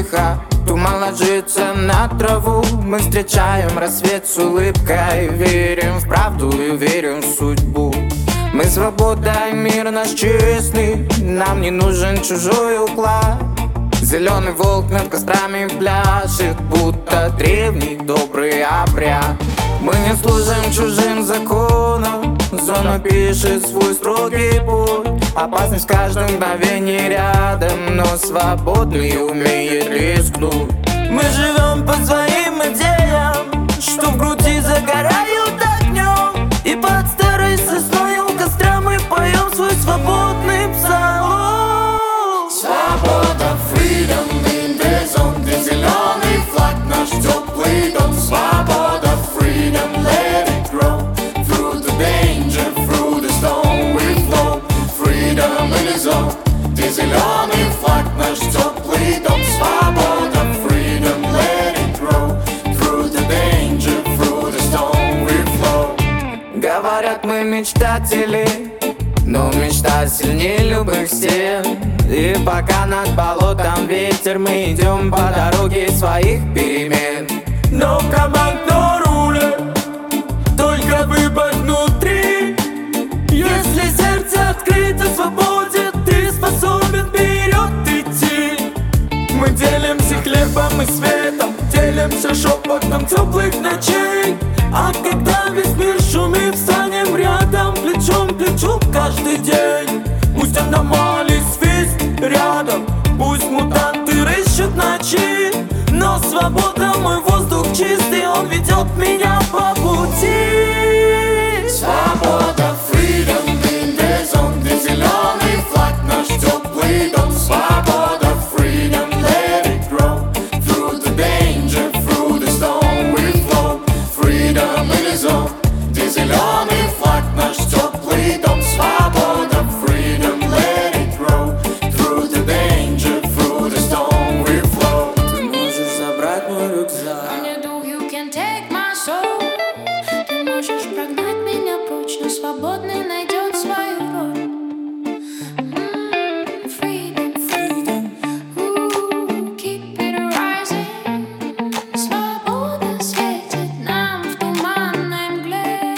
тихо, туман ложится на траву. Мы встречаем рассвет с улыбкой, верим в правду и верим в судьбу. Мы свобода и мир наш честный, нам не нужен чужой уклад. Зеленый волк над кострами пляшет, будто древний добрый обряд. Мы не служим чужим законам, зона пишет свой строгий путь. Опасность в каждом мгновении рядом, но свободный умеет рискнуть. Мы живем по своим идеям, что в груди загорают огнем. И под старой сосной у костра мы поем свой свободный псалом. Свобода, freedom in the zone, где зеленый флаг наш теплый дом. Свобода, freedom, let it grow. Through the danger, through the storm we flow. Freedom in the zone, где зеленый флаг наш теплый дом. Свобода, freedom, let it grow. Through the danger, through the storm we flow. Говорят, мы мечтатели, но мечта сильнее любых стен. И пока над болотом ветер, мы идем по дороге своих перемен. Но команд на руле, только выбор внутри. Если сердце открыто свободе, ты способен вперед идти. Мы делимся хлебом и светом, делимся шепотом теплых ночей. А когда весь мир шумит, встанем рядом, плечом к плечу каждый день. Пусть аномалии свист рядом, пусть мутанты рыщут ночи, но свобода, мой воздух чистый, он ведет меня по пути. Свобода, freedom in the zone, где зеленый флаг наш теплый дом. Свобода, freedom, let it grow. Through the danger, through the storm we flow. Freedom in the zone, где зеленый флаг наш теплый дом. Свобода, freedom, let it grow. Through the danger, through the storm we flow. Ты можешь забрать мой рюкзак. You can take my soul. Ты можешь прогнать меня прочь, но свободный найдет свою роль. Freedom, freedom. Ooh, keep it rising. Свобода светит нам в туманной мгле.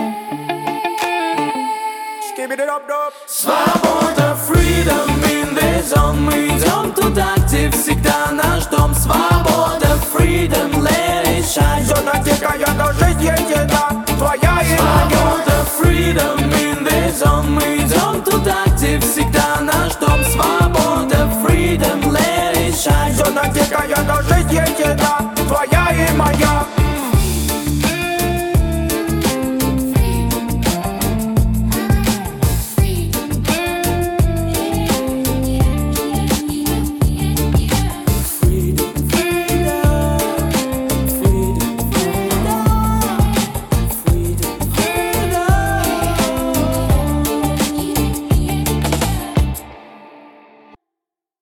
Свобода, freedom in the zone. Мы идем туда, где всегда наш дом. Свобода, freedom, let it shine. Зона дикая, но жизнь есть одна, твоя и Свобода, freedom in the zone. Мы идем туда, где всегда наш дом. Свобода, freedom, let it shine. Зона дикая, но жизнь есть одна.